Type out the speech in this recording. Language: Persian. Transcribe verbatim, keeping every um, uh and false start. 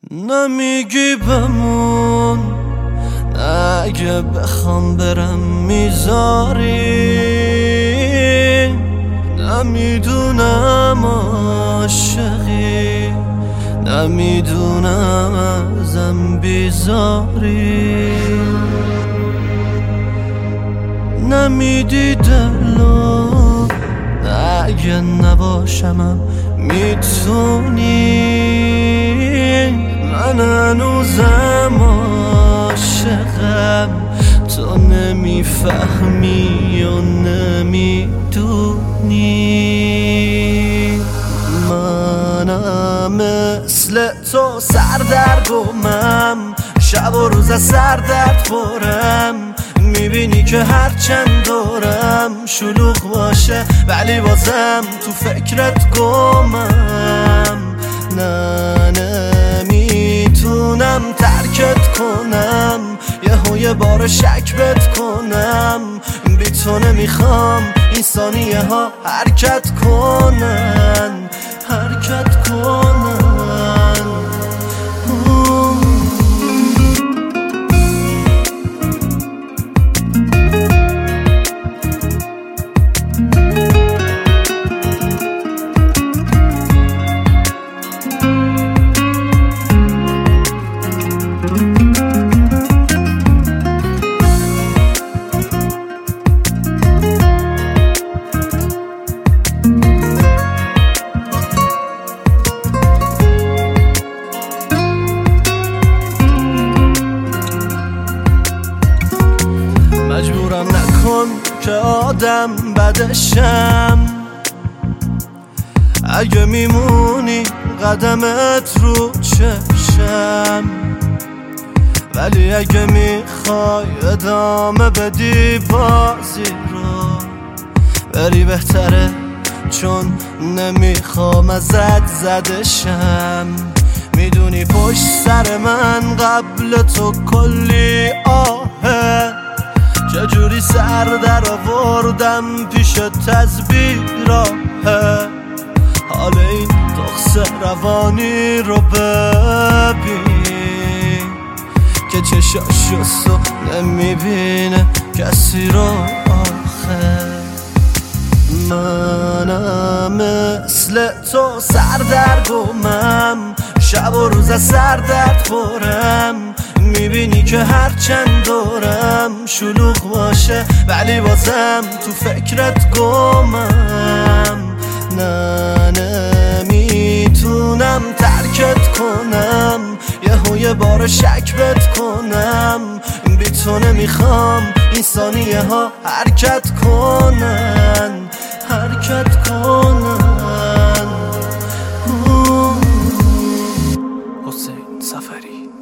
نمیگی بمون، اگه بخوام برم میذاری. نمیدونم عاشقی، نمیدونم ازم بیزاری. نمیدی دلو، اگه نباشمم میتونی. من هنوزم عاشقم، تو نمیفهمی و نمیدونی. منم مثل تو سردرگمم، شب و روز از سردرد پرم. میبینی که هرچند دورم شلوغ باشه ولی بازم تو فکرت گمم. نه نمیتونم ترکت کنم، یهو یه بار شک بت کنم. بی تو نمیخوام این ثانیه ها حرکت کنن، حرکت کنن. مجبورم نکن که آدم بدشم، اگه میمونی قدمت رو چشم. ولی اگه میخوای ادامه بدی بازی رو، بری بهتره چون نمیخوام ازت زدشم. میدونی پشت سر من قبل تو کلی آهه، چجوری سر در آوردم پیش تزبیراهه. حال این تخص روانی رو ببین که چشاشو سو نمیبینه کسی رو آخه. منم مثل تو سردرگمم، شب و روز از سردرد پرم. میبینی که هرچند دورم شلوغ باشه ولی بازم تو فکرت گمم. نه نمیتونم ترکت کنم، یهو یه بار شک بت کنم. بی تو نمیخوام این ثانیه ها حرکت کنن، حرکت کنن. حسین سفری.